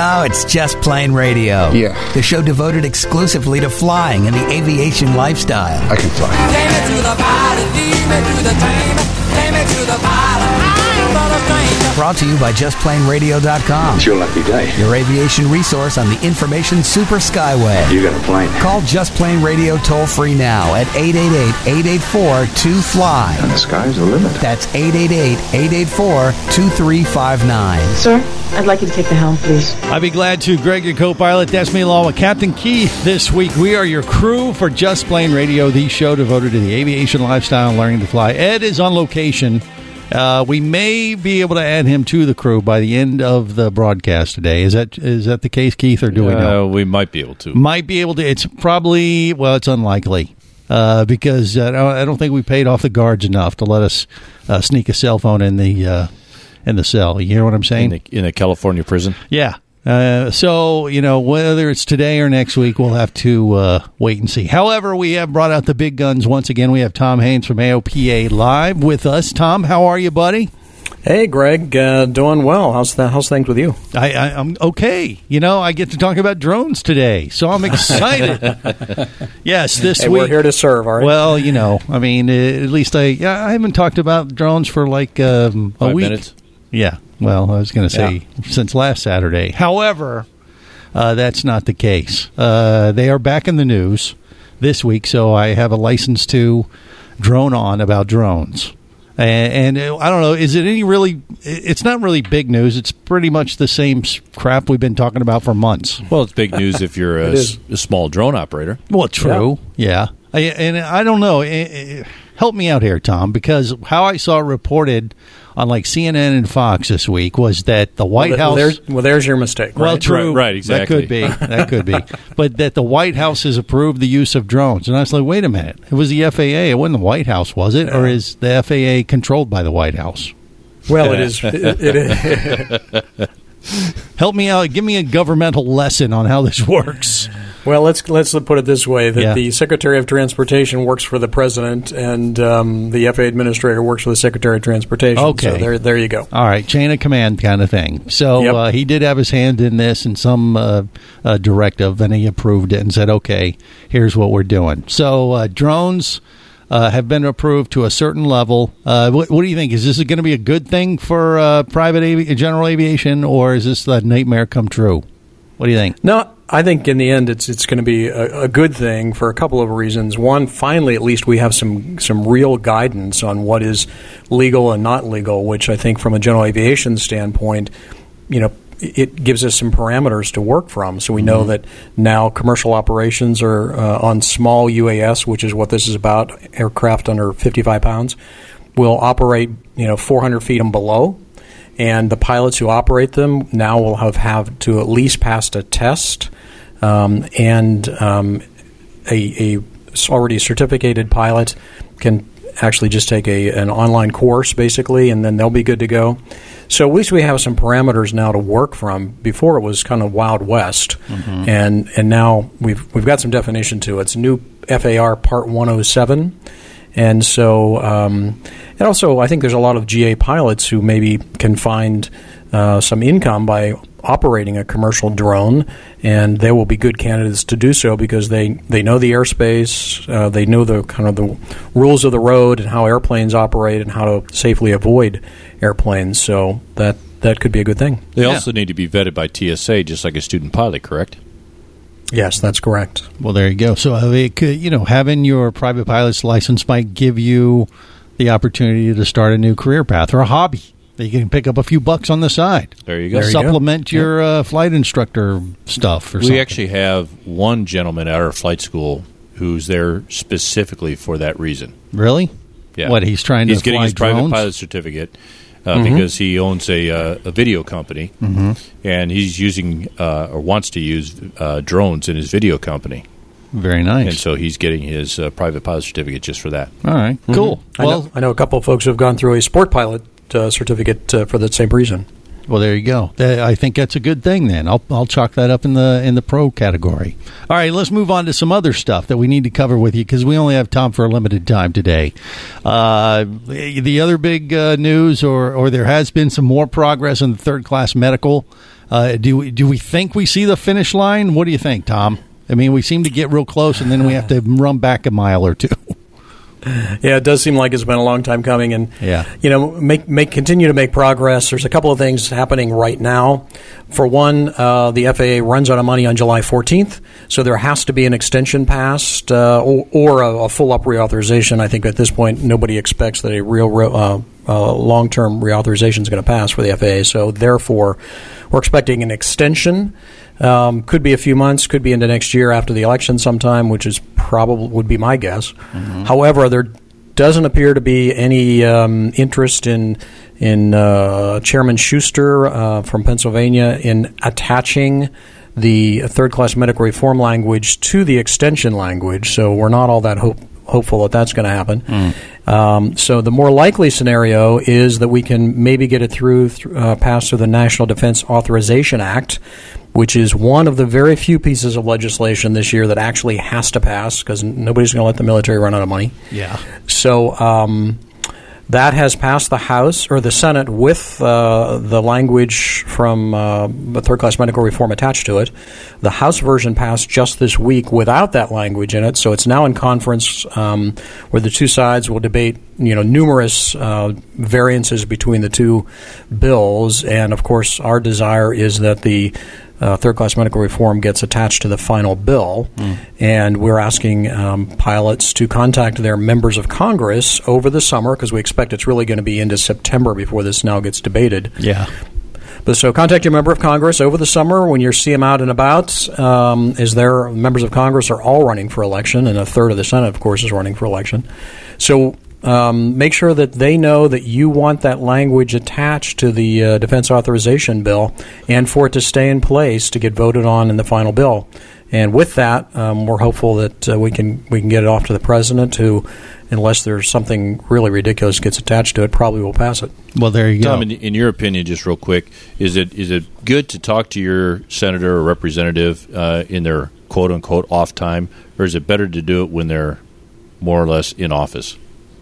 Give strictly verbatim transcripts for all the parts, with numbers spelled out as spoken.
No, it's Just Plain Radio. Yeah. The show devoted exclusively to flying and the aviation lifestyle. I can fly. Take me to the pilot, lead me to the train. Take me to the pilot, I'm not a stranger. Brought to you by just plain radio dot com. It's your lucky day. Your aviation resource on the information super skyway. You got a plane. Call Just Plain Radio toll free now at eight eight eight, eight eight four, two fly. And the sky's the limit. That's eight eight eight, eight eight four, two three five nine. Sir, I'd like you to take the helm, please. I'd be glad to. Greg, your co-pilot. That's me, along with Captain Keith. This week, we are your crew for Just Plain Radio, the show devoted to the aviation lifestyle and learning to fly. Ed is on location. Uh, we may be able to add him to the crew by the end of the broadcast today. Is that is that the case, Keith, or do we know? Uh, we might be able to. Might be able to. It's probably, well, it's unlikely uh, because uh, I don't think we paid off the guards enough to let us uh, sneak a cell phone in the uh, in the cell. You hear what I'm saying? In the, in a California prison? Yeah. Uh, so, you know, whether it's today or next week, we'll have to uh, wait and see. However, we have brought out the big guns once again. We have Tom Haynes from A O P A Live with us. Tom, how are you, buddy? Hey, Greg. Uh, doing well. How's the, how's things with you? I, I, I'm okay. You know, I get to talk about drones today, so I'm excited. Yes, this hey, week. We're here to serve, all right? Well, you know, I mean, uh, at least I yeah, I haven't talked about drones for like um, a Five week. minutes? Yeah. Well, I was going to say Yeah. since last Saturday. However, uh, that's not the case. Uh, they are back in the news this week, so I have a license to drone on about drones. And, and I don't know, is it any really, it's not really big news. It's pretty much the same crap we've been talking about for months. Well, it's big news if you're a, s- a small drone operator. Well, true. Yeah. I, and I don't know. It, it, help me out here, Tom, because how I saw it reported on like C N N and Fox this week was that the White well, House... Well there's, well, there's your mistake. Right? Well, true. Right, right, exactly. That could be. That could be. But that the White House has approved the use of drones. And I was like, wait a minute. It was the F A A. It wasn't the White House, was it? Or is the F A A controlled by the White House? Well, it is. It, it is. Help me out. Give me a governmental lesson on how this works. Well, let's let's put it this way: that Yeah. the Secretary of Transportation works for the President, and um, the F A A Administrator works for the Secretary of Transportation. Okay. So there, there you go. All right, chain of command kind of thing. So Yep. uh, he did have his hand in this in some uh, uh, directive, and he approved it and said, okay, here's what we're doing. So uh, drones uh, have been approved to a certain level. Uh, what, what do you think? Is this going to be a good thing for uh, private avi- general aviation, or is this a nightmare come true? What do you think? No, I think in the end it's it's going to be a, a good thing for a couple of reasons. One, finally, at least we have some some real guidance on what is legal and not legal, which I think from a general aviation standpoint, you know, it gives us some parameters to work from. So we know mm-hmm. that now commercial operations are uh, on small U A S, which is what this is about, aircraft under fifty-five pounds, will operate, you know, four hundred feet and below. And the pilots who operate them now will have, have to at least pass a test, um, and um, a, a already certificated pilot can actually just take a an online course, basically, and then they'll be good to go. So at least we have some parameters now to work from. Before it was kind of Wild West, mm-hmm. and and now we've we've got some definition to it. It's new F A R Part one oh seven. And so, um, and also, I think there's a lot of G A pilots who maybe can find uh, some income by operating a commercial drone, and they will be good candidates to do so because they, they know the airspace, uh, they know the kind of the rules of the road and how airplanes operate and how to safely avoid airplanes. So that that could be a good thing. They Yeah. also need to be vetted by T S A, just like a student pilot, correct? Yes, that's correct. Well, there you go. So, uh, it could, you know, having your private pilot's license might give you the opportunity to start a new career path or a hobby that you can pick up a few bucks on the side. There you go. There you Supplement go. your uh, flight instructor stuff or We something. actually have one gentleman at our flight school who's there specifically for that reason. Really? Yeah. What, he's trying to He's getting fly his private drones? pilot certificate uh, mm-hmm. because he owns a, uh, a video company, mm-hmm. and he's using uh, or wants to use uh, drones in his video company. Very nice. And so he's getting his uh, private pilot certificate just for that. All right, cool. I Well, know, I know a couple of folks who have gone through a sport pilot uh, certificate uh, for that same reason. Well, there you go. That, I think that's a good thing. Then I'll I'll chalk that up in the in the pro category. All right, let's move on to some other stuff that we need to cover with you because we only have time for a limited time today. Uh, the other big uh, news, or or there has been some more progress in the third class medical. Uh, do we, do we think we see the finish line? What do you think, Tom? I mean, we seem to get real close, and then we have to run back a mile or two. Yeah, it does seem like it's been a long time coming, and yeah. you know, make make continue to make progress. There's a couple of things happening right now. For one, uh, the F A A runs out of money on July fourteenth, so there has to be an extension passed uh, or, or a, a full up reauthorization. I think at this point, nobody expects that a real uh, uh, long term reauthorization is going to pass for the F A A. So therefore, we're expecting an extension. Um, could be a few months, could be into next year after the election sometime, which is probably would be my guess. Mm-hmm. However, there doesn't appear to be any um, interest in in uh, Chairman Schuster uh, from Pennsylvania in attaching the third class medical reform language to the extension language. So we're not all that hope, hopeful that that's going to happen. Mm. Um, so the more likely scenario is that we can maybe get it through, th- uh, passed through the National Defense Authorization Act, which is one of the very few pieces of legislation this year that actually has to pass because nobody's going to let the military run out of money. Yeah. So um, that has passed the House or the Senate with uh, the language from uh, the third-class medical reform attached to it. The House version passed just this week without that language in it, so it's now in conference um, where the two sides will debate, you know, numerous uh, variances between the two bills. And, of course, our desire is that the Uh, third-class medical reform gets attached to the final bill, mm. and we're asking um, pilots to contact their members of Congress over the summer because we expect it's really going to be into September before this now gets debated. Yeah. But so contact your member of Congress over the summer when you see them out and about. Um, is there members of Congress are all running for election, and a third of the Senate, of course, is running for election. So Um, make sure that they know that you want that language attached to the uh, defense authorization bill and for it to stay in place to get voted on in the final bill. And with that, um, we're hopeful that uh, we can we can get it off to the president who, unless there's something really ridiculous gets attached to it, probably will pass it. Well, there you go. Tom, in, in your opinion, just real quick, is it is it good to talk to your senator or representative uh, in their quote-unquote off time, or is it better to do it when they're more or less in office?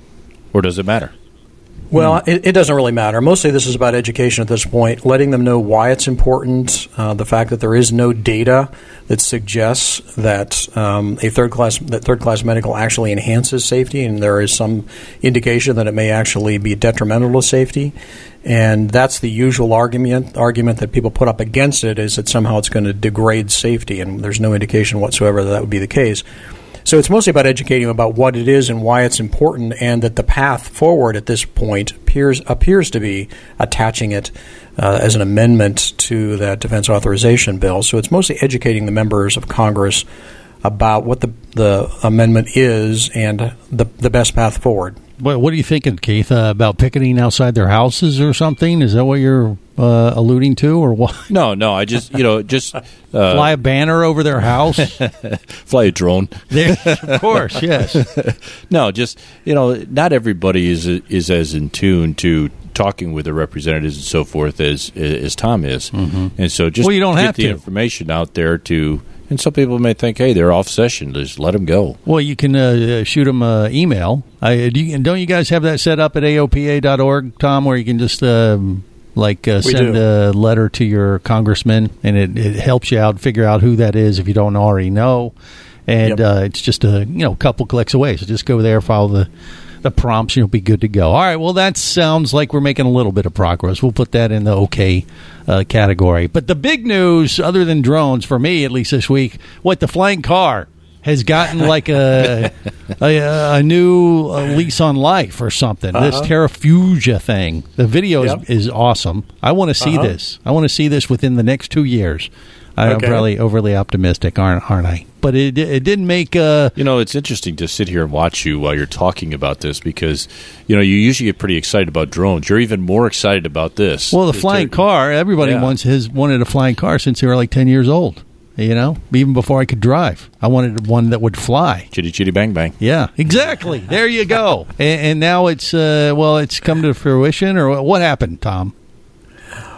Or does it matter? Well, it, it doesn't really matter. Mostly this is about education at this point, letting them know why it's important, uh, the fact that there is no data that suggests that um, a third class that third class medical actually enhances safety, and there is some indication that it may actually be detrimental to safety. And that's the usual argument argument that people put up against it, is that somehow it's going to degrade safety, and there's no indication whatsoever that that would be the case. So it's mostly about educating them about what it is and why it's important, and that the path forward at this point appears appears to be attaching it uh, as an amendment to that defense authorization bill. So it's mostly educating the members of Congress about what the the amendment is and the the best path forward. What, what are you thinking, Keith, uh, about picketing outside their houses or something? Is that what you're uh, alluding to, or what? No, no. I just, you know, just uh, fly a banner over their house, fly a drone. There, of course, yes. No, just, you know, not everybody is is as in tune to talking with the representatives and so forth as as Tom is, mm-hmm. and so just well, you don't get have the to. information out there to. And some people may think, hey, they're off session. Just let them go. Well, you can uh, shoot them an email. I, do you, don't you guys have that set up at A O P A dot org, Tom, where you can just um, like uh, send do. a letter to your congressman, and it, it helps you out, figure out who that is if you don't already know. And yep. uh, it's just a you know couple clicks away. So just go there, follow the the prompts, and you'll be good to go. All right, well, that sounds like we're making a little bit of progress. We'll put that in the okay uh, category. But the big news, other than drones, for me at least this week, what, the flying car has gotten like a a, a new uh, lease on life or something. Uh-huh. This Terrafugia thing. The video yep. is, is awesome. I want to see uh-huh. this. I want to see this within the next two years. I'm okay. probably overly optimistic, aren't, aren't I? But it it didn't make... Uh, you know, it's interesting to sit here and watch you while you're talking about this because, you know, you usually get pretty excited about drones. You're even more excited about this. Well, the flying car, everybody yeah. wants has wanted a flying car since they were like ten years old. You know, even before I could drive. I wanted one that would fly. Chitty, chitty, bang, bang. Yeah, exactly. There you go. And, and now it's, uh, well, it's come to fruition, or what happened, Tom?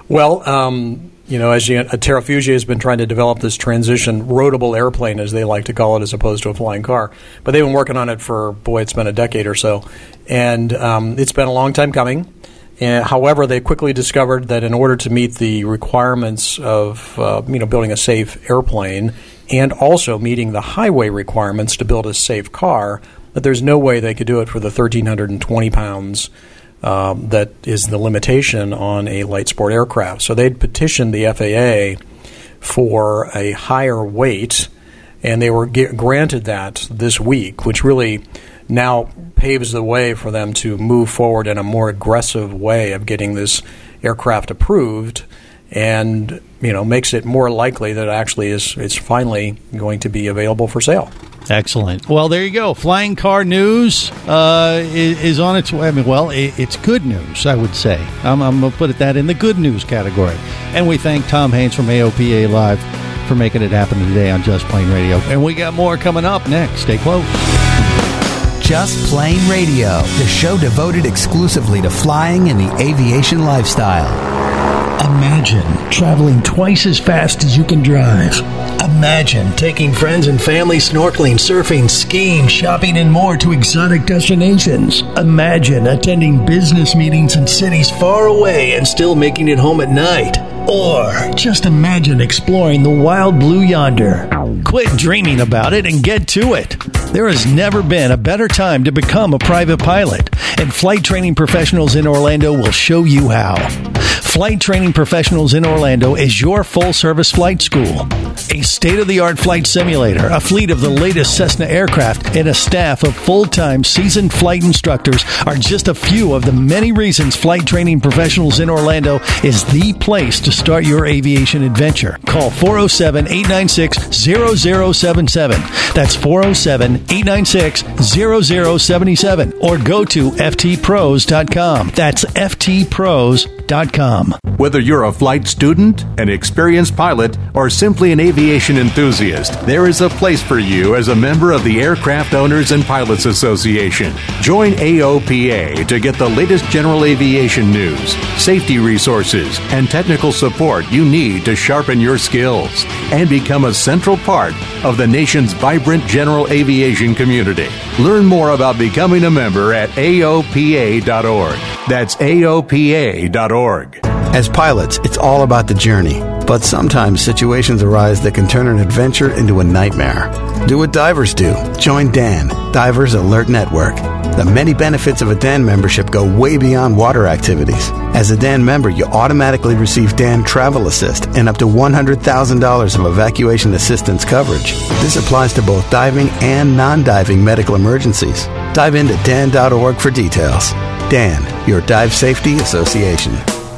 Well, um, you know, as you, uh, Terrafugia has been trying to develop this transition roadable airplane, as they like to call it, as opposed to a flying car. But they've been working on it for, boy, it's been a decade or so. And um, it's been a long time coming. And, however, they quickly discovered that in order to meet the requirements of, uh, you know, building a safe airplane and also meeting the highway requirements to build a safe car, that there's no way they could do it for the one thousand three hundred twenty pounds Um, that is the limitation on a light sport aircraft. So they'd petitioned the F A A for a higher weight, and they were g- granted that this week, which really now paves the way for them to move forward in a more aggressive way of getting this aircraft approved, and you know makes it more likely that it actually is it's finally going to be available for sale. Excellent. Well, there you go. Flying car news uh, is, is on its way. I mean, well, it, it's good news, I would say. I'm, I'm going to put it that in the good news category. And we thank Tom Haynes from A O P A Live for making it happen today on Just Plain Radio. And we got more coming up next. Stay close. Just Plain Radio, the show devoted exclusively to flying and the aviation lifestyle. Imagine traveling twice as fast as you can drive. Imagine taking friends and family snorkeling, surfing, skiing, shopping, and more to exotic destinations. Imagine attending business meetings in cities far away and still making it home at night. Or just imagine exploring the wild blue yonder. Quit dreaming about it and get to it. There has never been a better time to become a private pilot, and Flight Training Professionals in Orlando will show you how. Flight Training Professionals in Orlando is your full-service flight school. A state-of-the-art flight simulator, a fleet of the latest Cessna aircraft, and a staff of full-time seasoned flight instructors are just a few of the many reasons Flight Training Professionals in Orlando is the place to start your aviation adventure. Call four oh seven, eight nine six, zero zero seven seven. That's four oh seven, eight nine six, zero zero seven seven. Or go to F T pros dot com. That's F T pros dot com. Whether you're a flight student, an experienced pilot, or simply an aviation enthusiast, there is a place for you as a member of the Aircraft Owners and Pilots Association. Join A O P A to get the latest general aviation news, safety resources, and technical support you need to sharpen your skills and become a central part of the nation's vibrant general aviation community. Learn more about becoming a member at A O P A dot org. That's A O P A dot org. As pilots, it's all about the journey. But sometimes situations arise that can turn an adventure into a nightmare. Do what divers do. Join D A N, Divers Alert Network. The many benefits of a D A N membership go way beyond water activities. As a D A N member, you automatically receive D A N Travel Assist and up to one hundred thousand dollars of evacuation assistance coverage. This applies to both diving and non-diving medical emergencies. Dive into D A N dot org for details. D A N, your Dive Safety Association.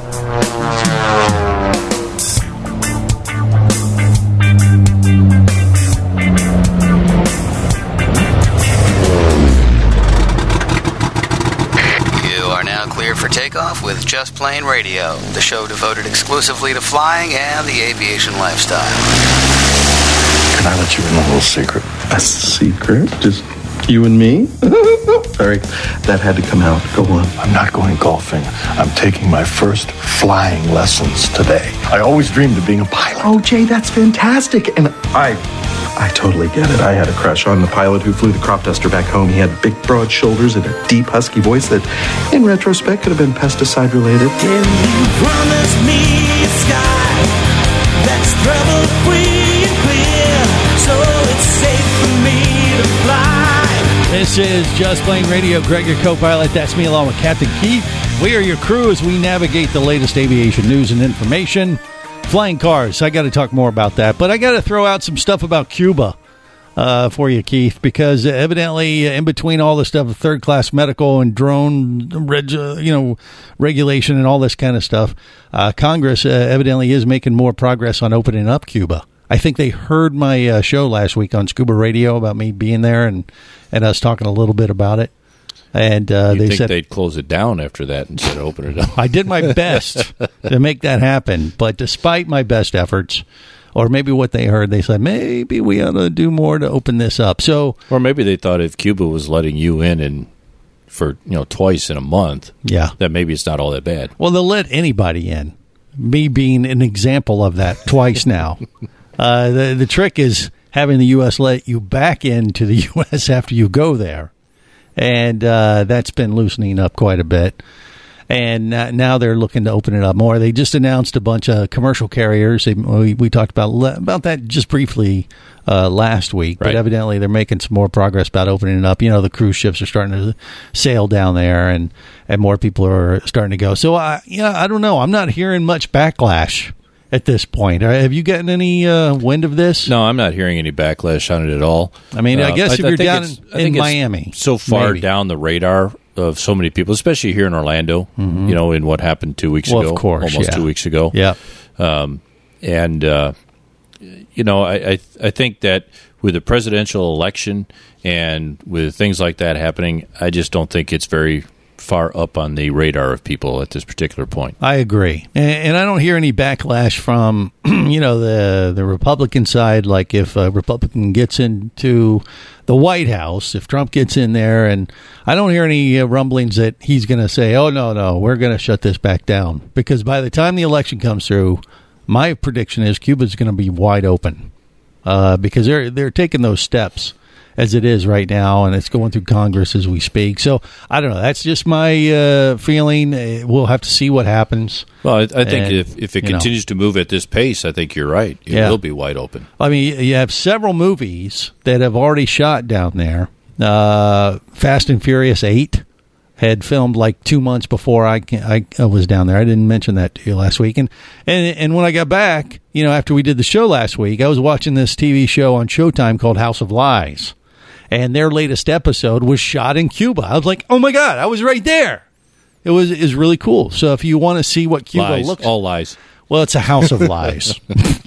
For takeoff with Just Plain Radio, the show devoted exclusively to flying and the aviation lifestyle. Can I let you in a little secret? A secret? Just you and me? Sorry, that had to come out. Go on. I'm not going golfing. I'm taking my first flying lessons today. I always dreamed of being a pilot. Oh, Jay, that's fantastic. And I... I totally get it. I had a crush on the pilot who flew the crop duster back home. He had big, broad shoulders and a deep, husky voice that, in retrospect, could have been pesticide-related. Can you promise me a sky that's trouble-free and clear, so it's safe for me to fly? This is Just Plain Radio. Greg, your co-pilot. That's me along with Captain Keith. We are your crew as we navigate the latest aviation news and information. Flying cars, I got to talk more about that. But I got to throw out some stuff about Cuba uh, for you, Keith, because evidently in between all the stuff, third-class medical and drone reg, you know, regulation and all this kind of stuff, uh, Congress uh, evidently is making more progress on opening up Cuba. I think they heard my uh, show last week on Scuba Radio about me being there and, and us talking a little bit about it. And uh, you they think said they'd close it down after that instead of open it up. I did my best to make that happen, but despite my best efforts, or maybe what they heard, they said maybe we ought to do more to open this up. So, or maybe they thought if Cuba was letting you in and for you know twice in a month, yeah, that maybe it's not all that bad. Well, they'll let anybody in. me being an example of that twice now. uh, the the trick is having the U S let you back into the U S after you go there, and uh, that's been loosening up quite a bit. And now they're looking to open it up more. They just announced a bunch of commercial carriers. They, we, we talked about about that just briefly uh, last week, but right. evidently they're making some more progress about opening it up. You know, the cruise ships are starting to sail down there, and, and more people are starting to go. So, I, yeah, I don't know. I'm not hearing much backlash at this point. Have you gotten any uh, wind of this? No, I'm not hearing any backlash on it at all. I mean, I guess uh, if you're down in, in Miami. So far maybe. down the radar of so many people, especially here in Orlando, mm-hmm. you know, in what happened two weeks well, ago, of course, almost yeah. two weeks ago. Yeah. Um, and, uh, you know, I, I I think that with the presidential election and with things like that happening, I just don't think it's very far up on the radar of people at this particular point. I agree. And, and I don't hear any backlash from, you know, the the Republican side. Like if a Republican gets into the White House, if Trump gets in there, and I don't hear any uh, rumblings that he's going to say, oh, no, no, we're going to shut this back down. Because by the time the election comes through, my prediction is Cuba's going to be wide open uh, because they're they're taking those steps as it is right now, and it's going through Congress as we speak. So, I don't know. That's just my uh, feeling. We'll have to see what happens. Well, I, I think and, if, if it you continues know. to move at this pace, I think you're right. It Yeah. will be wide open. I mean, you have several movies that have already shot down there. Uh, Fast and Furious eight had filmed like two months before I, I was down there. I didn't mention that to you last week. And, and, and when I got back, you know, after we did the show last week, I was watching this T V show on Showtime called House of Lies. And their latest episode was shot in Cuba. I was like, oh, my God, I was right there. It was is really cool. So if you want to see what Cuba lies, looks all lies. Well, it's a house of lies.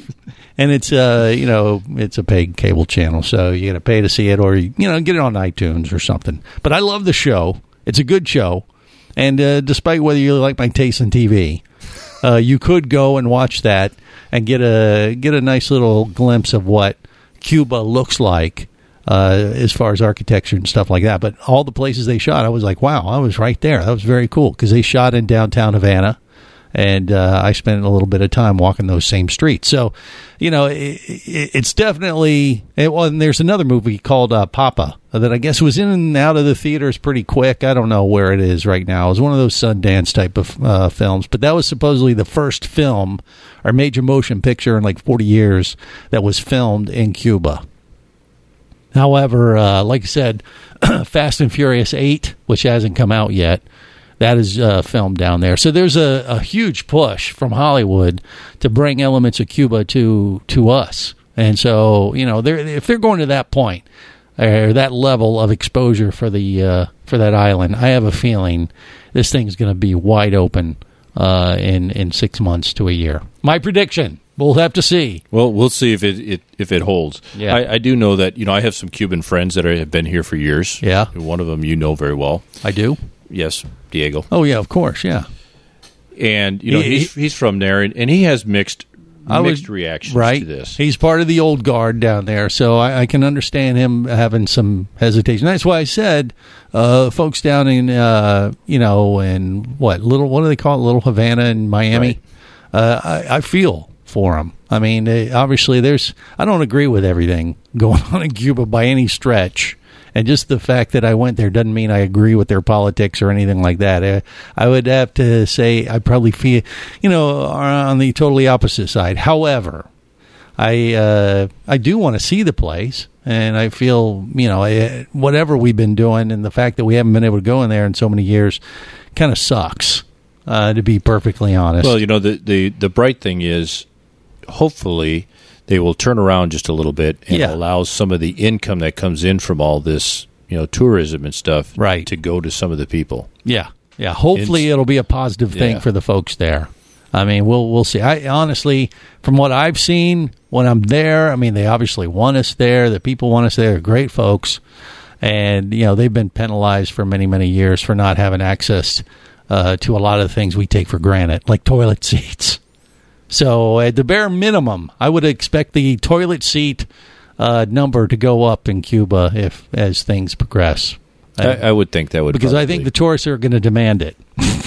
And it's, uh, you know, it's a paid cable channel, so you got to pay to see it or, you know, get it on iTunes or something. But I love the show. It's a good show. And uh, despite whether you like my taste in T V, uh, you could go and watch that and get a get a nice little glimpse of what Cuba looks like. Uh, as far as architecture and stuff like that. But all the places they shot, I was like, wow, I was right there. That was very cool because they shot in downtown Havana, and uh, I spent a little bit of time walking those same streets. So, you know, it, it, it's definitely, it, well, and there's another movie called uh, Papa that I guess was in and out of the theaters pretty quick. I don't know where it is right now. It was one of those Sundance type of uh, films, but that was supposedly the first film or major motion picture in like forty years that was filmed in Cuba. However, uh, like I said, Fast and Furious eight, which hasn't come out yet, that is uh, filmed down there. So there's a, a huge push from Hollywood to bring elements of Cuba to to us. And so, you know, they're, if they're going to that point or that level of exposure for the uh, for that island, I have a feeling this thing's going to be wide open uh, in in six months to a year. My prediction. We'll have to see. Well, we'll see if it, it if it holds. Yeah. I, I do know that, you know, I have some Cuban friends that are, have been here for years. Yeah. One of them you know very well. I do? Yes, Diego. Oh, yeah, of course, yeah. And, you know, He- he's, he's from there, and, and he has mixed I was- mixed reactions right. to this. He's part of the old guard down there, so I, I can understand him having some hesitation. That's why I said, uh, folks down in, uh, you know, in what, little, what do they call it, Little Havana in Miami? Right. Uh, I, I feel for them. I mean, eh, obviously, there's. I don't agree with everything going on in Cuba by any stretch, and just the fact that I went there doesn't mean I agree with their politics or anything like that. Uh, I would have to say I probably feel, you know, are on the totally opposite side. However, I uh, I do want to see the place, and I feel, you know, eh, whatever we've been doing, and the fact that we haven't been able to go in there in so many years, kind of sucks. Uh, to be perfectly honest. Well, you know, the, the, the bright thing is, hopefully, they will turn around just a little bit and Yeah. allow some of the income that comes in from all this, you know, tourism and stuff, right. to go to some of the people. Yeah, yeah. Hopefully, It's- it'll be a positive thing Yeah. for the folks there. I mean, we'll we'll see. I honestly, from what I've seen when I'm there, I mean, they obviously want us there. The people want us there. They're great folks, and you know, they've been penalized for many many years for not having access uh, to a lot of the things we take for granted, like toilet seats. So, at the bare minimum, I would expect the toilet seat uh, number to go up in Cuba if as things progress. I, I would think that would because I probably- think the tourists are going to demand it.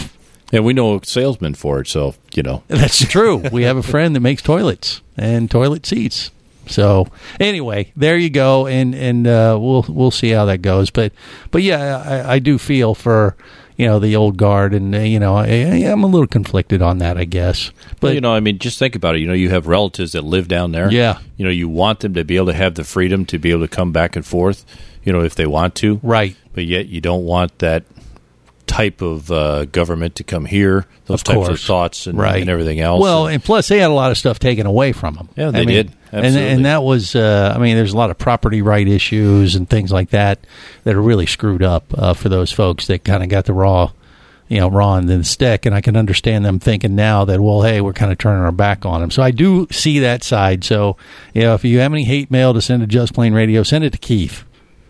And we know a salesman for it, so, you know. That's true. We have a friend that makes toilets and toilet seats. So anyway, there you go, and and uh, we'll we'll see how that goes. But but yeah, I, I do feel for you know the old guard, and uh, you know I, I'm a little conflicted on that, I guess. But well, you know, I mean, just think about it. You know, you have relatives that live down there. Yeah. You know, you want them to be able to have the freedom to be able to come back and forth. You know, if they want to. Right. But yet, you don't want that type of uh, government to come here, those of types course. of thoughts and, right. and everything else. Well, and, and plus they had a lot of stuff taken away from them. Yeah, they I mean, did. Absolutely. And, and that was, uh, I mean, there's a lot of property right issues and things like that that are really screwed up uh, for those folks that kind of got the raw, you know, raw end of the stick. And I can understand them thinking now that, well, hey, we're kind of turning our back on them. So I do see that side. So, you know, if you have any hate mail to send to Just Plain Radio, send it to Keith.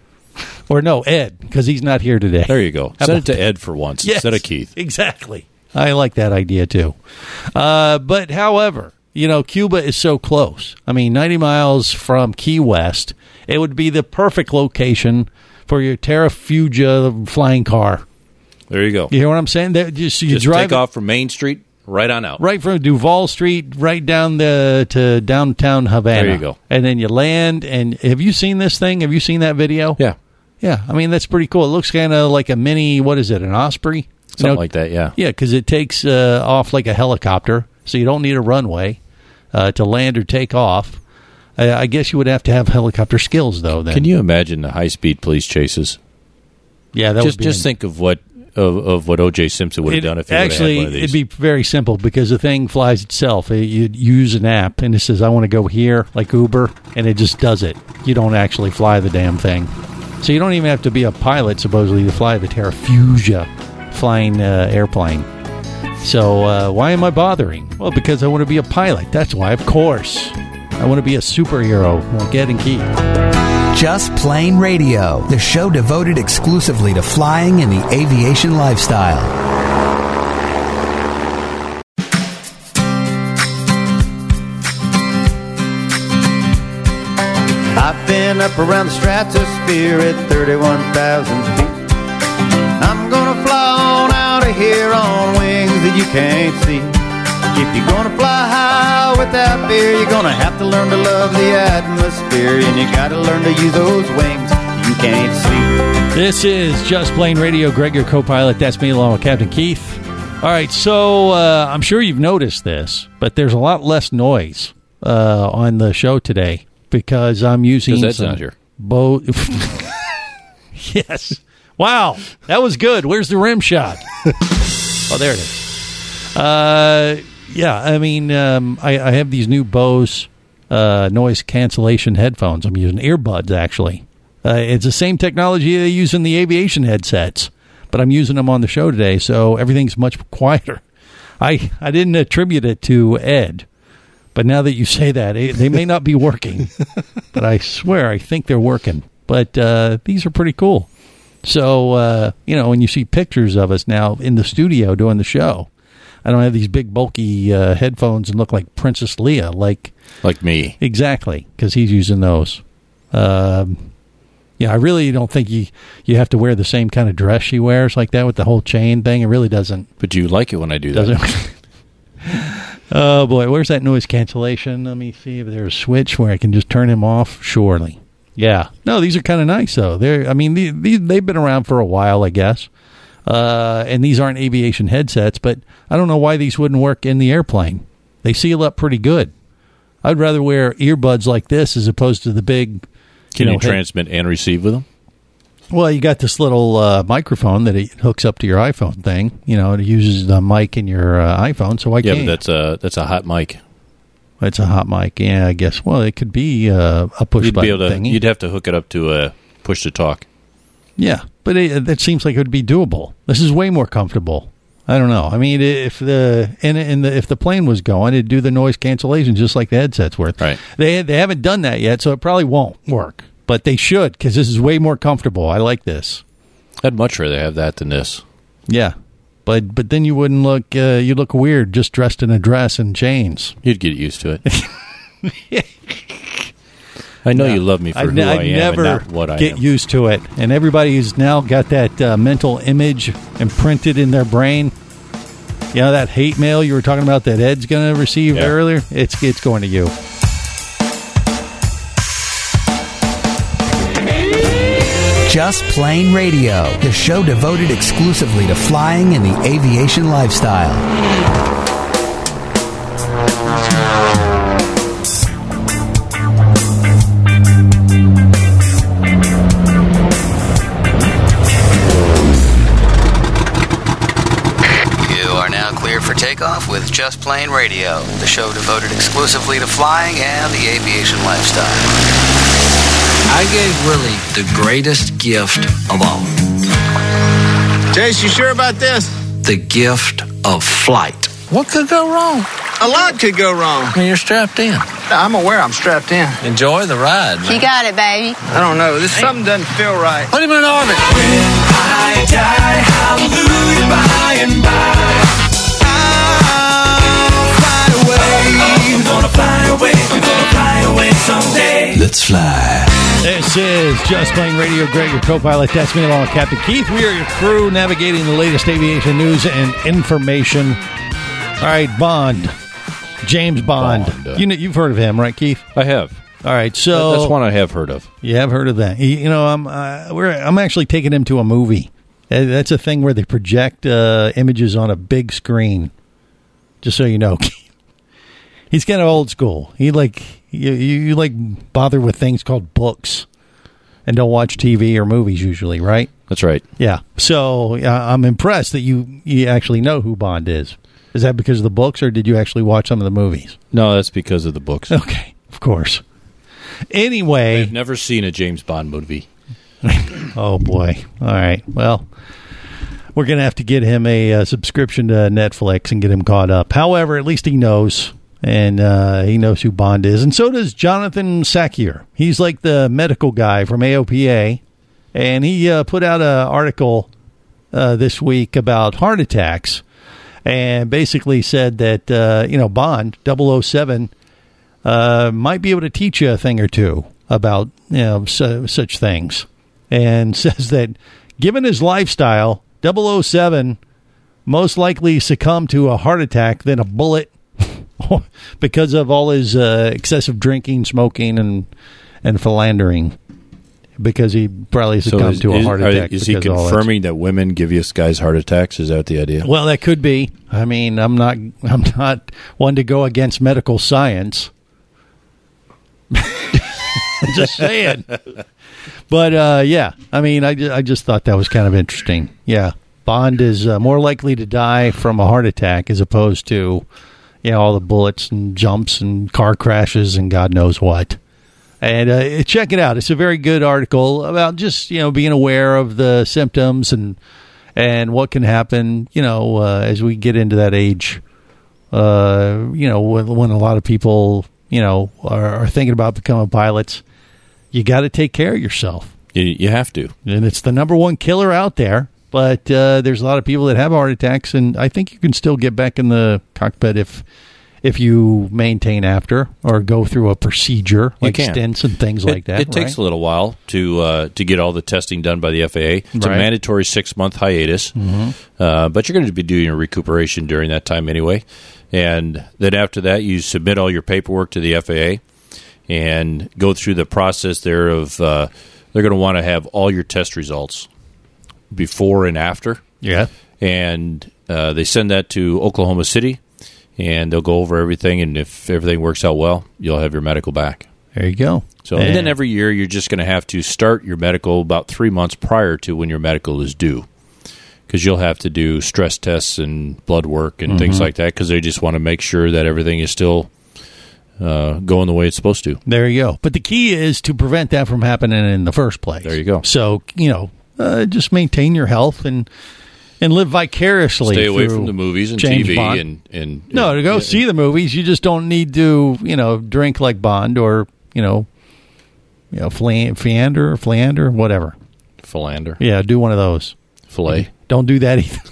Or no, Ed, because he's not here today. There you go. Send it to Ed for once yes, instead of Keith. Exactly. I like that idea, too. Uh, but, however, you know, Cuba is so close. I mean, ninety miles from Key West, it would be the perfect location for your Terrafugia flying car. There you go. You hear what I'm saying? There, just you Just drive take off from Main Street, right on out. right from Duval Street, right down the to downtown Havana. There you go. And then you land. And have you seen this thing? Have you seen that video? Yeah. Yeah, I mean, that's pretty cool. It looks kind of like a mini, what is it, an Osprey? Something you know, like that, yeah. Yeah, because it takes uh, off like a helicopter, so you don't need a runway uh, to land or take off. Uh, I guess you would have to have helicopter skills, though. Then. Can you imagine the high-speed police chases? Yeah, that just would be just an, think of what of, of what O J Simpson would have it, done if he actually, would have had one of these. It'd be very simple because the thing flies itself. It, you'd use an app, and it says, I want to go here, like Uber, and it just does it. You don't actually fly the damn thing. So you don't even have to be a pilot, supposedly, to fly the Terrafugia flying uh, airplane. So uh, why am I bothering? Well, because I want to be a pilot. That's why, of course. I want to be a superhero like Ed and Keith. Just Plain Radio, the show devoted exclusively to flying and the aviation lifestyle. I've been up around the stratosphere at thirty-one thousand feet. I'm gonna fly on out of here on wings that you can't see. If you're gonna fly high without fear, you're gonna have to learn to love the atmosphere, and you gotta learn to use those wings you can't see. This is Just Plain Radio. Greg, your co-pilot. That's me along with Captain Keith. All right, so uh, I'm sure you've noticed this, but there's a lot less noise uh, on the show today. Because I'm using Does that some sound here? Bo- yes. Wow, that was good. Where's the rim shot? Oh, there it is. Uh, yeah, I mean, um, I, I have these new Bose uh, noise cancellation headphones. I'm using earbuds, actually. Uh, it's the same technology they use in the aviation headsets, but I'm using them on the show today, so everything's much quieter. I, I didn't attribute it to Ed. But now that you say that, it, they may not be working. But I swear, I think they're working. But uh, these are pretty cool. So, uh, you know, when you see pictures of us now in the studio doing the show, I don't have these big, bulky uh, headphones and look like Princess Leia. Like like me. Exactly, because he's using those. Um, yeah, I really don't think you, you have to wear the same kind of dress she wears like that with the whole chain thing. It really doesn't. But you like it when I do doesn't that. Oh, boy. Where's that noise cancellation? Let me see if there's a switch where I can just turn him off. Surely. Yeah. No, these are kind of nice, though. They're, I mean, these, these, they've been around for a while, I guess. Uh, and these aren't aviation headsets, but I don't know why these wouldn't work in the airplane. They seal up pretty good. I'd rather wear earbuds like this as opposed to the big... Can you, know, you transmit head- and receive with them? Well, you got this little uh, microphone that it hooks up to your iPhone thing. You know, it uses the mic in your uh, iPhone, so I yeah, can't. Yeah, but that's a, that's a hot mic. It's a hot mic, yeah, I guess. Well, it could be uh, a push you'd button be able to, thingy. You'd have to hook it up to a push to talk. Yeah, but it, that seems like it would be doable. This is way more comfortable. I don't know. I mean, if the in, in the if the plane was going, it'd do the noise cancellation just like the headsets were. Right. They they haven't done that yet, so it probably won't work. But they should, because this is way more comfortable. I like this. I'd much rather have that than this. Yeah, but but then you wouldn't look uh, you look weird just dressed in a dress and chains. You'd get used to it. I know no, you love me for I'd, who I'd I am never and not what I get am. used to it. And everybody's now got that uh, mental image imprinted in their brain You know that hate mail you were talking about that Ed's going to receive Yeah. earlier? It's it's going to you. Just Plain Radio, the show devoted exclusively to flying and the aviation lifestyle. You are now cleared for takeoff with Just Plain Radio, the show devoted exclusively to flying and the aviation lifestyle. I gave Willie the greatest gift of all. Jace, you sure about this? The gift of flight. What could go wrong? A lot could go wrong. When you're strapped in. I'm aware I'm strapped in. Enjoy the ride, man. You got it, baby. I don't know. This something doesn't feel right. Put him in orbit. When I die, hallelujah, by and by, I'll fly away. I'm gonna fly away. I'm gonna fly away someday. Let's fly. This is Just Plain Radio. Greg, your co-pilot. That's me along with Captain Keith. We are your crew navigating the latest aviation news and information. All right, Bond. James Bond. Bond. You know, you've heard of him, right, Keith? I have. All right, so that's one I have heard of. You have heard of that? You know, I'm uh, we're I'm actually taking him to a movie. Uh, That's a thing where they project uh, images on a big screen. Just so you know, he's kind of old school. He like you, you you like bother with things called books, and don't watch T V or movies usually, right? That's right. Yeah. So uh, I'm impressed that you you actually know who Bond is. Is that because of the books, or did you actually watch some of the movies? No, that's because of the books. Okay, of course. Anyway, I've never seen a James Bond movie. Oh boy! All right. Well, we're gonna have to get him a uh, subscription to Netflix and get him caught up. However, at least he knows, and uh, he knows who Bond is, and so does Jonathan Sakier. He's like the medical guy from A O P A, and he uh, put out an article uh, this week about heart attacks. And basically said that, uh, you know, Bond, double oh seven, uh, might be able to teach you a thing or two about, you know, su- such things. And says that given his lifestyle, double oh seven most likely succumb to a heart attack than a bullet because of all his uh, excessive drinking, smoking, and, and philandering. Because he probably succumbed so is, to a heart is, attack. Is he because of all that. confirming that women give you guys heart attacks? Is that the idea? Well, that could be. I mean, I'm not. I'm not one to go against medical science. Just saying. But uh, yeah, I mean, I, I just thought that was kind of interesting. Yeah, Bond is uh, more likely to die from a heart attack as opposed to, you know, all the bullets and jumps and car crashes and God knows what. And uh, check it out. It's a very good article about just, you know, being aware of the symptoms and and what can happen, you know, uh, as we get into that age, uh, you know, when, when a lot of people, you know, are, are thinking about becoming pilots. You got to take care of yourself. You, you have to. And it's the number one killer out there. But uh, there's a lot of people that have heart attacks, and I think you can still get back in the cockpit if if you maintain after or go through a procedure like stents and things it, like that. It right? takes a little while to uh, to get all the testing done by the F A A. It's Right. a mandatory six-month hiatus, Mhm. uh, but you're going to be doing your recuperation during that time anyway. And then after that, you submit all your paperwork to the F A A and go through the process there of uh, they're going to want to have all your test results before and after. Yeah. And uh, they send that to Oklahoma City, and they'll go over everything, and if everything works out well, you'll have your medical back. There you go. So, and then every year, you're just going to have to start your medical about three months prior to when your medical is due, because you'll have to do stress tests and blood work and things Mhm. like that, because they just want to make sure that everything is still uh, going the way it's supposed to. There you go. But the key is to prevent that from happening in the first place. There you go. So, you know, uh, just maintain your health and and live vicariously. Stay away through from the movies and James T V Bond. and, and No, to go yeah. see the movies, you just don't need to, you know, drink like Bond or, you know, you know, flan- Fiander or Flander, whatever. Philander. Yeah, do one of those. Filet. Don't do that either.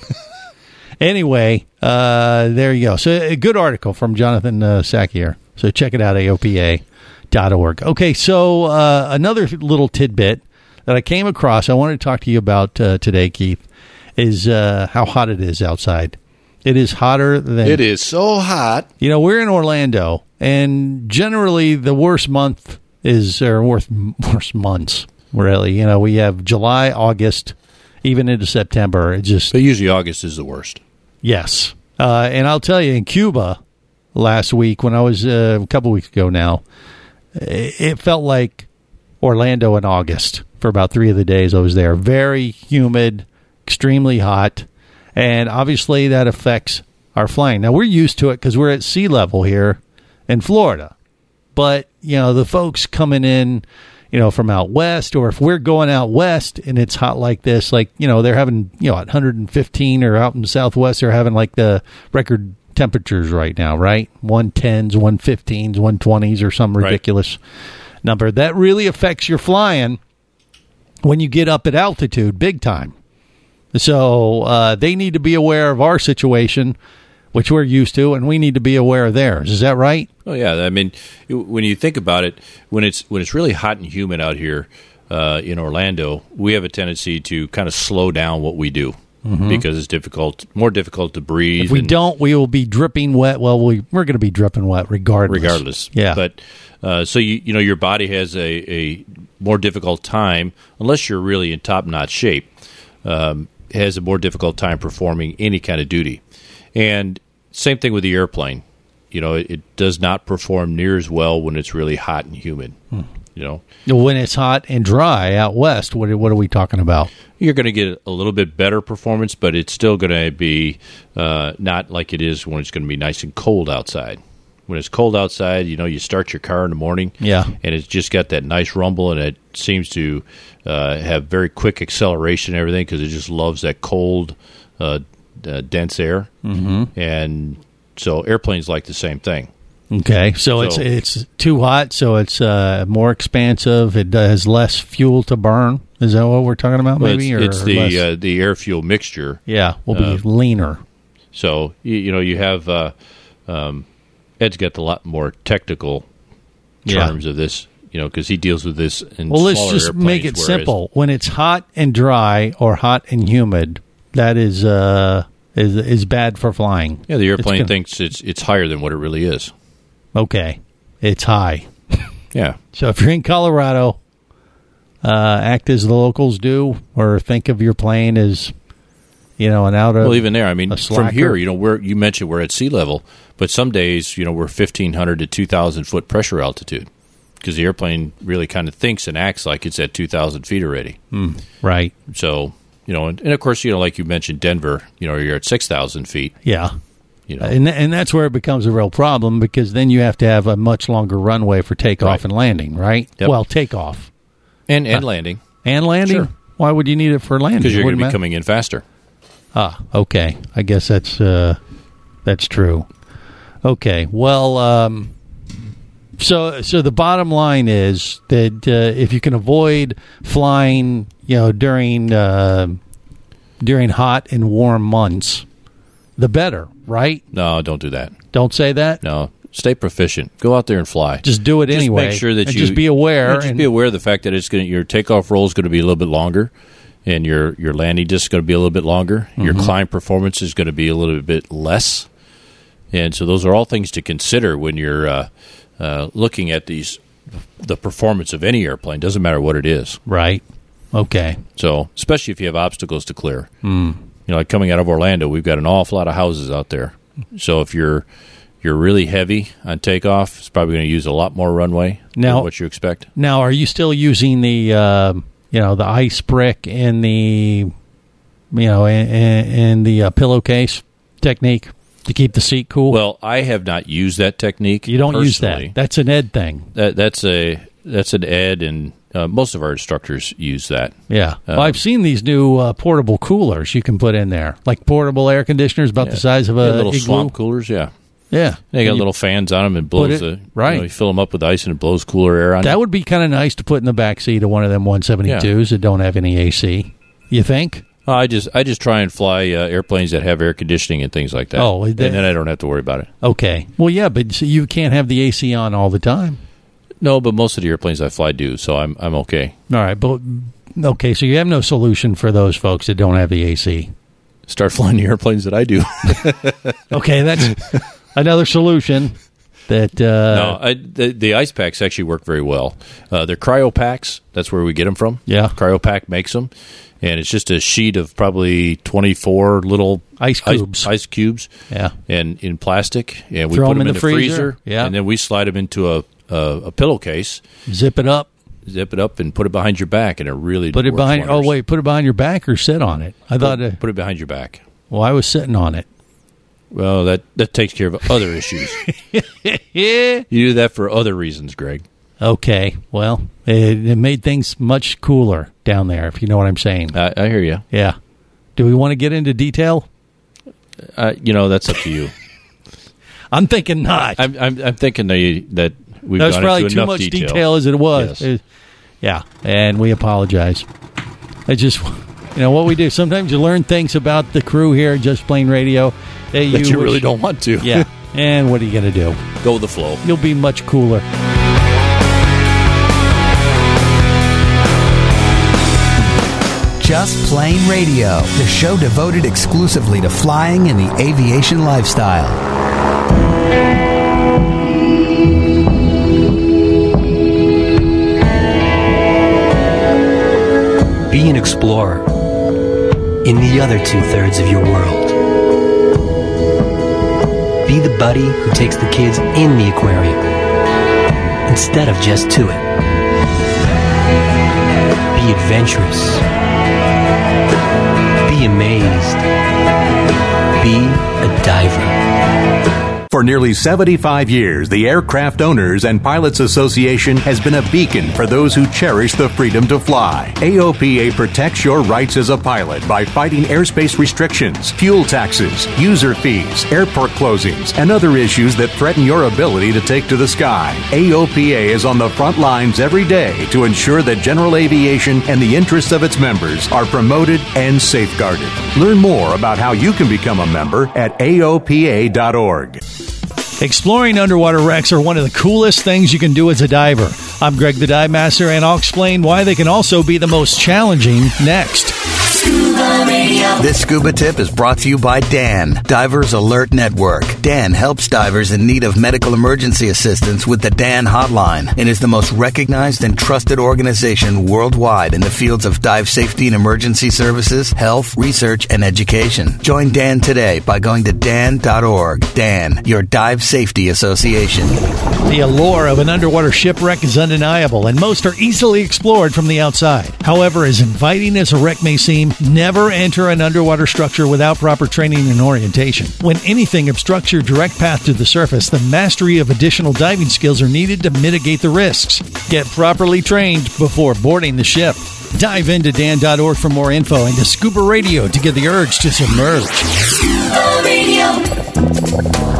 Anyway, uh, there you go. So a good article from Jonathan uh, Sakier. So check it out, A O P A dot org. Okay, so uh, another little tidbit that I came across, I wanted to talk to you about uh, today, Keith, is uh, how hot it is outside. It is hotter than... It is so hot. You know, we're in Orlando, and generally the worst month is, or worst, worst months, really. You know, we have July, August, even into September. It just... But usually August is the worst. Yes. Uh, and I'll tell you, in Cuba last week, when I was, uh, a couple weeks ago now, it felt like Orlando in August for about three of the days I was there. Very humid, extremely hot, and obviously that affects our flying. Now, we're used to it because we're at sea level here in Florida. But, you know, the folks coming in, you know, from out west, or if we're going out west and it's hot like this, like, you know, they're having, you know, one hundred fifteen, or out in the Southwest, they're having like the record temperatures right now, right? one tens, one fifteens, one twenties, or some ridiculous right. number. That really affects your flying when you get up at altitude big time. So uh, they need to be aware of our situation, which we're used to, and we need to be aware of theirs. Is that right? Oh yeah. I mean, when you think about it, when it's when it's really hot and humid out here uh, in Orlando, we have a tendency to kind of slow down what we do. Mm-hmm. Because it's difficult, more difficult to breathe. If we don't, we will be dripping wet. Well, we, we're going to be dripping wet regardless. Regardless, yeah. But uh, so you you know your body has a, a more difficult time, unless you're really in top notch shape. Um, has a more difficult time performing any kind of duty, and same thing with the airplane. You know, it, it does not perform near as well when it's really hot and humid. Hmm. You know, when it's hot and dry out west, what what are we talking about? You're going to get a little bit better performance, but it's still going to be uh, not like it is when it's going to be nice and cold outside. When it's cold outside, you know, you start your car in the morning, yeah, and it's just got that nice rumble, and it seems to uh, have very quick acceleration and everything because it just loves that cold, uh, uh, dense air. Mm-hmm. And so airplanes like the same thing. Okay, so, so it's it's too hot, so it's uh, more expansive. It has less fuel to burn. Is that what we're talking about? Well, maybe, it's, it's or the uh, the air fuel mixture. Yeah, will be uh, leaner. So you, you know you have uh, um, Ed's got a lot more technical terms yeah. of this, you know, because he deals with this in well, smaller let's just airplanes, make it whereas, simple. When it's hot and dry or hot and humid, that is uh, is is bad for flying. Yeah, the airplane it's gonna, thinks it's it's higher than what it really is. Okay, it's high. Yeah. So if you're in Colorado, uh, act as the locals do, or think of your plane as, you know, an out of. Well, even there, I mean, from here, you know, we're you mentioned we're at sea level, but some days, you know, we're fifteen hundred to two thousand foot pressure altitude because the airplane really kind of thinks and acts like it's at two thousand feet already. Mm, right. So, you know, and, and of course, you know, like you mentioned, Denver, you know, you're at six thousand feet. Yeah. You know. And and that's where it becomes a real problem because then you have to have a much longer runway for takeoff right. and landing, right? Yep. Well, takeoff. And and uh, landing. And landing? Sure. Why would you need it for landing? Because you're going to be matter. coming in faster. Ah, okay. I guess that's uh, that's true. Okay. Well, um, so so the bottom line is that uh, if you can avoid flying, you know, during uh, during hot and warm months, the better, right? No, don't do that. Don't say that? No. Stay proficient. Go out there and fly. Just do it just anyway. Make sure that and you just be aware. Yeah, just and, be aware of the fact that it's going your takeoff roll is going to be a little bit longer, and your your landing disc is going to be a little bit longer. Mm-hmm. Your climb performance is going to be a little bit less, and so those are all things to consider when you're uh, uh, looking at these the performance of any airplane. Doesn't matter what it is. Right. Okay. So especially if you have obstacles to clear. Mm. You know, like coming out of Orlando, we've got an awful lot of houses out there. So if you're you're really heavy on takeoff, it's probably going to use a lot more runway now, than what you expect. Now, are you still using the uh, you know the ice brick and the you know and, and the uh, pillowcase technique to keep the seat cool? Well, I have not used that technique. You don't personally. use that. That's an Ed thing. That, that's a that's an Ed and. Uh, most of our instructors use that. Yeah. Um, well, I've seen these new uh, portable coolers you can put in there, like portable air conditioners about yeah. the size of a yeah, little igloo. swamp coolers. Yeah. Yeah. They got you little fans on them and blows it, the right. You, know, you fill them up with ice and it blows cooler air on. That you. would be kind of nice to put in the back seat of one of them one seventy-twos yeah. that don't have any A C. You think? Uh, I just I just try and fly uh, airplanes that have air conditioning and things like that. Oh, and then I don't have to worry about it. Okay. Well, yeah, but so you can't have the A C on all the time. No, but most of the airplanes I fly do, so I'm I'm okay. All right, but okay, so you have no solution for those folks that don't have the A C. Start flying the airplanes that I do. Okay, that's another solution. That uh, no, I, the, the ice packs actually work very well. Uh, they're cryo packs. That's where we get them from. Yeah, Cryopack makes them, and it's just a sheet of probably twenty-four little ice cubes. Ice, ice cubes. Yeah, and in plastic, and we Throw put them them in, in the the freezer. freezer. Yeah, and then we slide them into a a, a pillowcase. Zip it up. Zip it up and put it behind your back, and it really put it works behind. wonders. Oh wait, put it behind your back or sit on it. I put, thought uh, put it behind your back. Well, I was sitting on it. Well, that, that takes care of other issues. You do that for other reasons, Greg. Okay. Well, it, it made things much cooler down there, if you know what I'm saying. I, I hear you. Yeah. Do we want to get into detail? Uh, you know, that's up to you. I'm thinking not. I'm, I'm, I'm thinking that, you, that we've that was gone probably into too enough much detail. detail as it was. Yes. It- yeah, and we apologize. I just, you know, what we do. Sometimes you learn things about the crew here at Just Plain Radio that you, That you wish- really don't want to. Yeah, and what are you going to do? Go with the flow. You'll be much cooler. Just Plain Radio, the show devoted exclusively to flying and the aviation lifestyle. Be an explorer in the other two-thirds of your world. Be the buddy who takes the kids in the aquarium instead of just to it. Be adventurous. Be amazed. Be a diver. For nearly seventy-five years, the Aircraft Owners and Pilots Association has been a beacon for those who cherish the freedom to fly. A O P A protects your rights as a pilot by fighting airspace restrictions, fuel taxes, user fees, airport closings, and other issues that threaten your ability to take to the sky. A O P A is on the front lines every day to ensure that general aviation and the interests of its members are promoted and safeguarded. Learn more about how you can become a member at A O P A dot org. Exploring underwater wrecks are one of the coolest things you can do as a diver. I'm Greg the Dive Master, and I'll explain why they can also be the most challenging next. Scuba Radio. This scuba tip is brought to you by Dan, Divers Alert Network. Dan helps divers in need of medical emergency assistance with the Dan Hotline and is the most recognized and trusted organization worldwide in the fields of dive safety and emergency services, health, research, and education. Join Dan today by going to dan dot org. Dan, your dive safety association. The allure of an underwater shipwreck is undeniable, and most are easily explored from the outside. However, as inviting as a wreck may seem, never enter an underwater structure without proper training and orientation. When anything obstructs your direct path to the surface, the mastery of additional diving skills are needed to mitigate the risks. Get properly trained before boarding the ship. Dive into dan dot org for more info and to Scuba Radio to get the urge to submerge. Scuba Radio.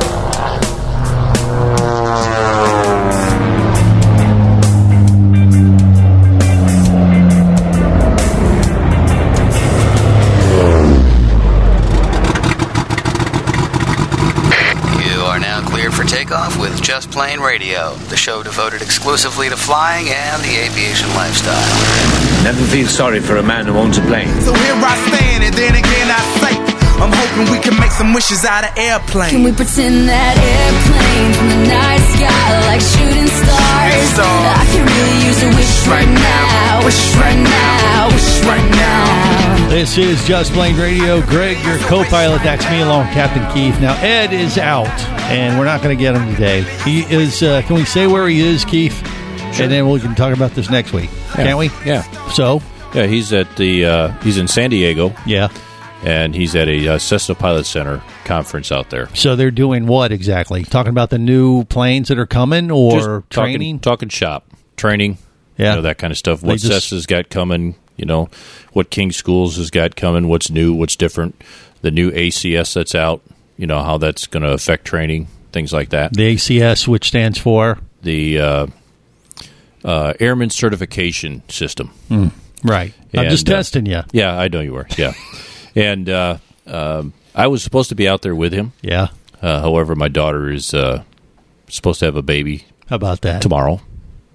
For takeoff with Just Plain Radio, the show devoted exclusively to flying and the aviation lifestyle. Never feel sorry for a man who owns a plane. So here I stand, and then again I say, I'm hoping we can make some wishes out of airplanes. Can we pretend that airplanes in the night sky like shooting stars? I can really use a wish right now, wish right now, wish right now. This is Just Plain Radio. Greg, your co-pilot, that's me along with Captain Keith. Now, Ed is out, and we're not going to get him today. He is, uh, can we say where he is, Keith? Sure. And then we can talk about this next week. Yeah. Can't we? Yeah. So? Yeah, he's at the, uh, he's in San Diego. Yeah. And he's at a uh, Cessna Pilot Center conference out there. So they're doing what exactly? Talking about the new planes that are coming, or just training? Talking, talking shop, training, yeah, you know, that kind of stuff. What just, Cessna's got coming, you know, what King Schools has got coming, what's new, what's different, the new A C S that's out, you know, how that's going to affect training, things like that. The A C S, which stands for? The uh, uh, Airman Certification System. Mm, right. And, I'm just uh, testing you. Yeah, I know you were, yeah. And uh, um, I was supposed to be out there with him. Yeah. Uh, however, my daughter is uh, supposed to have a baby. How about that? Tomorrow.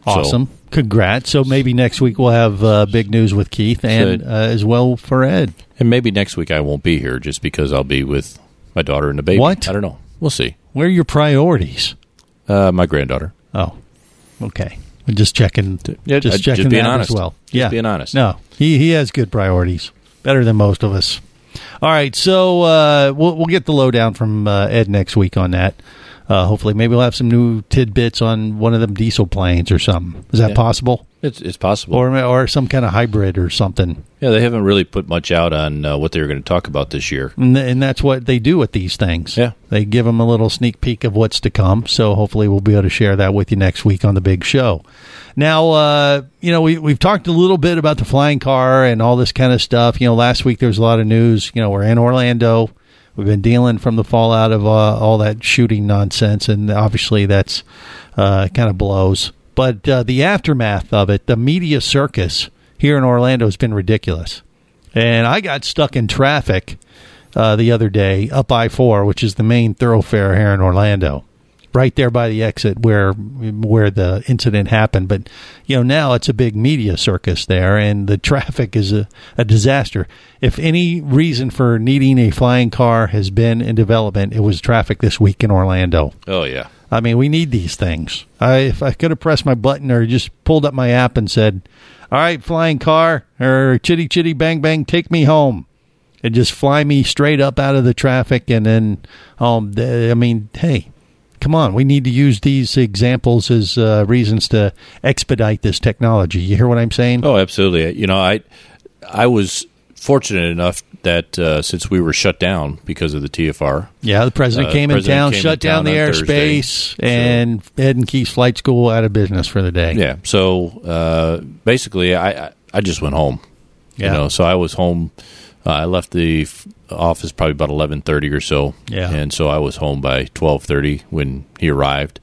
Awesome. So, congrats. So maybe next week we'll have uh, big news with Keith and uh, as well for Ed. And maybe next week I won't be here just because I'll be with my daughter and the baby. What? I don't know. We'll see. Where are your priorities? Uh, my granddaughter. Oh, okay. I'm just checking. Yeah, just just checking being that honest. as well. Just yeah, being honest. No, he he has good priorities. Better than most of us. All right, so uh, we'll we'll get the lowdown from uh, Ed next week on that. Uh, hopefully, maybe we'll have some new tidbits on one of them diesel planes or something. Is that yeah. possible? It's it's possible, or or some kind of hybrid or something. Yeah, they haven't really put much out on uh, what they were going to talk about this year, and, th- and that's what they do with these things. Yeah, they give them a little sneak peek of what's to come. So hopefully, we'll be able to share that with you next week on the big show. Now, uh, you know, we we've talked a little bit about the flying car and all this kind of stuff. You know, last week there was a lot of news. You know, we're in Orlando. We've been dealing from the fallout of uh, all that shooting nonsense, and obviously that's uh, kind of blows. But uh, the aftermath of it, the media circus here in Orlando has been ridiculous. And I got stuck in traffic uh, the other day up I four, which is the main thoroughfare here in Orlando, right there by the exit where where the incident happened. But, you know, now it's a big media circus there, and the traffic is a, a disaster. If any reason for needing a flying car has been in development, it was traffic this week in Orlando. Oh, yeah. I mean, we need these things. I, if I could have pressed my button or just pulled up my app and said, all right, flying car, or chitty chitty bang bang, take me home, and just fly me straight up out of the traffic and then home. I mean, hey, come on. We need to use these examples as uh, reasons to expedite this technology. You hear what I'm saying? Oh, absolutely. You know, I, I was fortunate enough that uh, since we were shut down because of the T F R. Yeah, the president uh, came in president town, came shut in down town the airspace, and so, Ed and Keith's flight school out of business for the day. Yeah, so uh, basically I, I I just went home. Yeah. You know, so I was home. Uh, I left the f- office probably about eleven thirty or so. Yeah. And so I was home by twelve thirty when he arrived.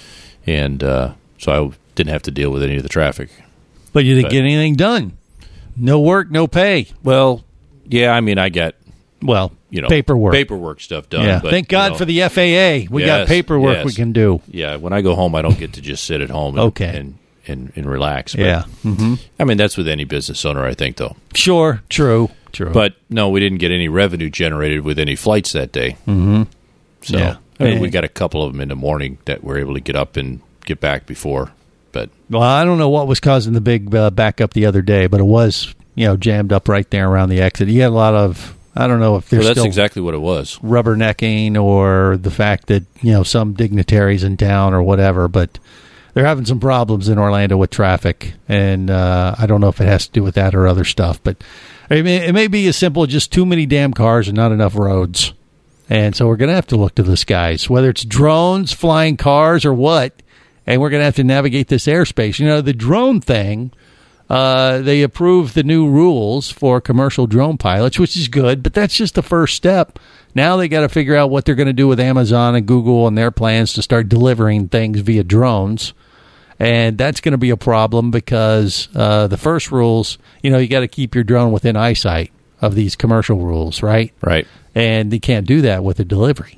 And uh, so I didn't have to deal with any of the traffic. But you didn't but, get anything done. No work, no pay. Well, yeah, I mean, I got, well, you know, paperwork. paperwork stuff done. Yeah. But, Thank God you know, for the F A A. We yes, got paperwork yes. we can do. Yeah, when I go home, I don't get to just sit at home and, okay. and, and, and relax. But, yeah. Mm-hmm. I mean, that's with any business owner, I think, though. Sure, true, true. But, no, we didn't get any revenue generated with any flights that day. Mm-hmm. So, yeah. I mean, we got a couple of them in the morning that we're able to get up and get back before. But well, I don't know what was causing the big uh, backup the other day, but it was, you know, jammed up right there around the exit. You had a lot of, I don't know if there's well, that's still exactly what it was. Rubbernecking or the fact that, you know, some dignitaries in town or whatever, but they're having some problems in Orlando with traffic, and uh, I don't know if it has to do with that or other stuff, but it may, it may be as simple as just too many damn cars and not enough roads. And so we're going to have to look to the skies, whether it's drones, flying cars, or what, and we're going to have to navigate this airspace. You know, the drone thing, uh, they approved the new rules for commercial drone pilots, which is good, but that's just the first step. Now they got to figure out what they're going to do with Amazon and Google and their plans to start delivering things via drones. And that's going to be a problem because uh, the first rules, you know, you got to keep your drone within eyesight of these commercial rules, right? Right. And they can't do that with a delivery.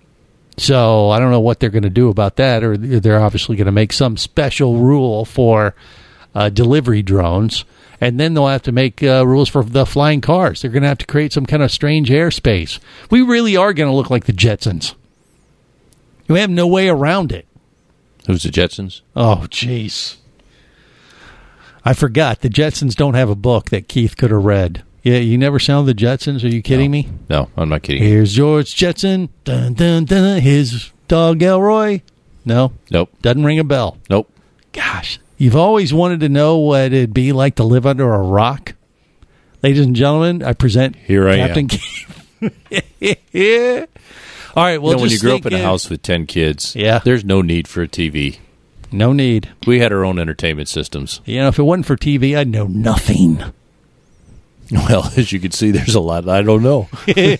So I don't know what they're going to do about that, or they're obviously going to make some special rule for uh, delivery drones, and then they'll have to make uh, rules for the flying cars. They're going to have to create some kind of strange airspace. We really are going to look like the Jetsons. We have no way around it. Who's the Jetsons? Oh, jeez. I forgot. The Jetsons don't have a book that Keith could have read. Yeah, you never saw the Jetsons? Are you kidding no. me? No, I'm not kidding. Here's George Jetson. Dun, dun, dun. His dog Elroy. No? Nope. Doesn't ring a bell. Nope. Gosh. You've always wanted to know what it'd be like to live under a rock? Ladies and gentlemen, I present Here I Captain am. Keith. Yeah. All right, well, you know, when you just grow up in think, a house with ten kids, yeah. there's no need for a T V. No need. We had our own entertainment systems. You know, if it wasn't for T V, I'd know nothing. Well, as you can see, there's a lot I don't know.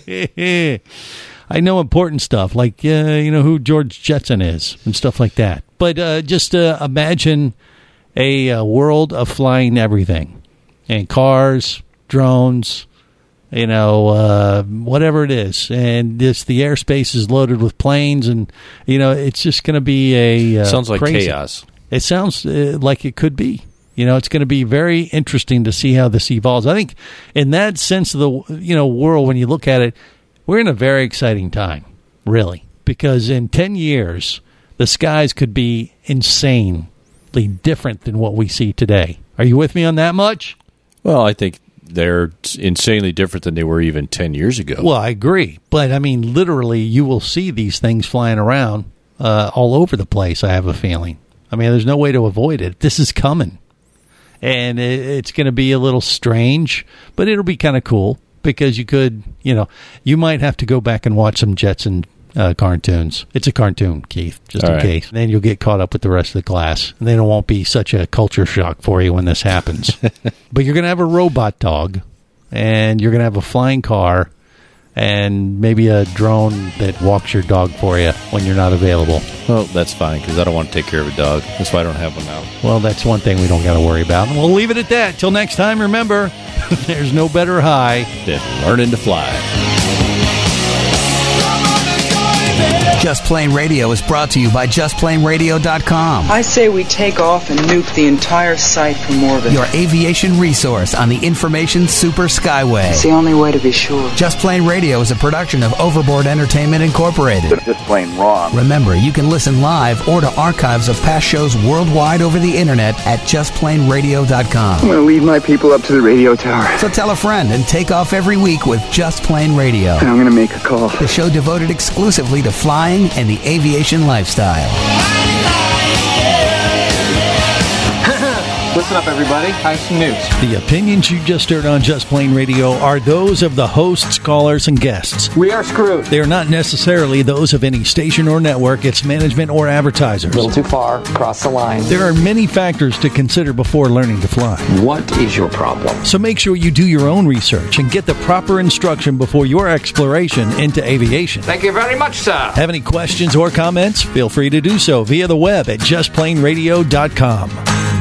I know important stuff, like, uh, you know, who George Jetson is and stuff like that. But uh, just uh, imagine a, a world of flying everything. And cars, drones, you know, uh, whatever it is. And this, the airspace is loaded with planes, and, you know, it's just going to be a uh, Sounds like crazy. chaos. It sounds uh, like it could be. You know, it's going to be very interesting to see how this evolves. I think in that sense of the, you know, world, when you look at it, we're in a very exciting time, really, because in ten years, the skies could be insanely different than what we see today. Are you with me on that much? Well, I think they're insanely different than they were even ten years ago. Well, I agree. But, I mean, literally, you will see these things flying around uh, all over the place, I have a feeling. I mean, there's no way to avoid it. This is coming. And it, it's going to be a little strange, but it'll be kind of cool because you could, you know, you might have to go back and watch some Jetson uh, cartoons. It's a cartoon, Keith, just all in right. case. And then you'll get caught up with the rest of the class. And then it won't be such a culture shock for you when this happens. But you're going to have a robot dog, and you're going to have a flying car, and maybe a drone that walks your dog for you when you're not available. Well, that's fine, because I don't want to take care of a dog. That's why I don't have one now. Well, that's one thing we don't got to worry about. And we'll leave it at that. Till next time, remember, there's no better high than learning to fly. Just Plain Radio is brought to you by just plain radio dot com. I say we take off and nuke the entire site from orbit. Your aviation resource on the information super skyway. It's the only way to be sure. Just Plain Radio is a production of Overboard Entertainment Incorporated. It's just plain wrong. Remember, you can listen live or to archives of past shows worldwide over the internet at just plain radio dot com. I'm going to leave my people up to the radio tower. So tell a friend and take off every week with Just Plain Radio. And I'm going to make a call. The show devoted exclusively to flying and the aviation lifestyle. Listen up, everybody. I have some news. The opinions you just heard on Just Plain Radio are those of the hosts, callers, and guests. We are screwed. They are not necessarily those of any station or network, its management, or advertisers. A little too far. Cross the line. There are many factors to consider before learning to fly. What is your problem? So make sure you do your own research and get the proper instruction before your exploration into aviation. Thank you very much, sir. Have any questions or comments? Feel free to do so via the web at just plain radio dot com.